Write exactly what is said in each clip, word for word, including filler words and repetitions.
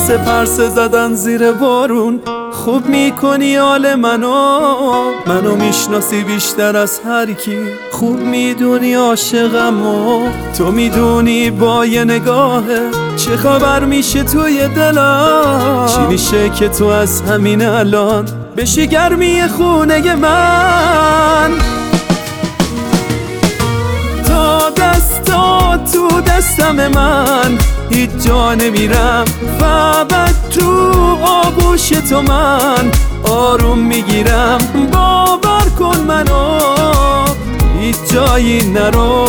مثل پرسه زدن زیر بارون خوب میکنی حال منو منو میشناسی بیشتر از هر کی خوب میدونی عاشقم و تو میدونی با یه نگاهه چه خبر میشه توی دلم چی میشه که تو از همین الان بشی گرمی خونه من تا دستا تو دستم من هیچ جا نمیرم فقط تو آغوش تو من آروم میگیرم باور کن منو هیچ جایی نرو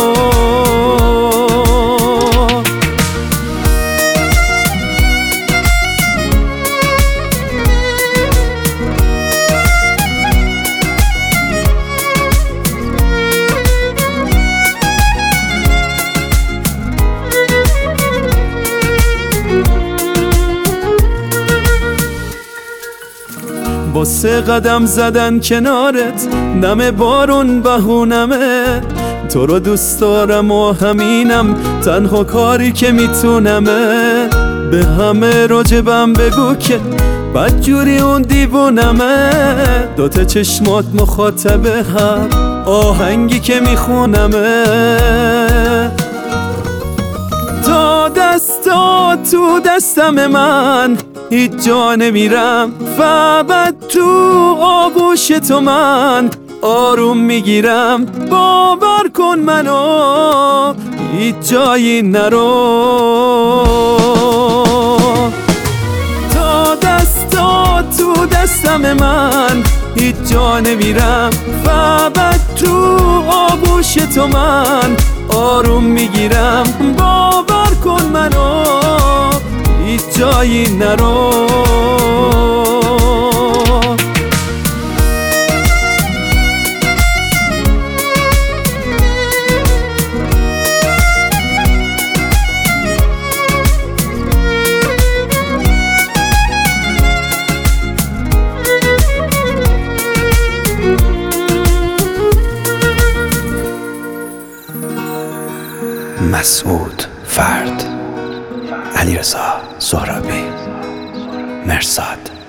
با سه قدم زدن کنارت نم بارون بهونمه تو رو دوست دارم و همینم تنها کاری که میتونمه به همه راجبم بگو که بدجوری اون دیوونمه دوتا چشمات مخاطبه هم آهنگی که میخونمه تا دستا تو دستم من هیچ جا نمیرم فقط تو آغوش تو من آروم میگیرم باور کن منو هیچ جایی نرو تا دستا تو دستم من هیچ جا نمیرم فقط تو آغوش تو من آروم میگیرم باور کن منو هیچ جایی نرو مسعود فرد، علیرضا سهرابی، مرصاد.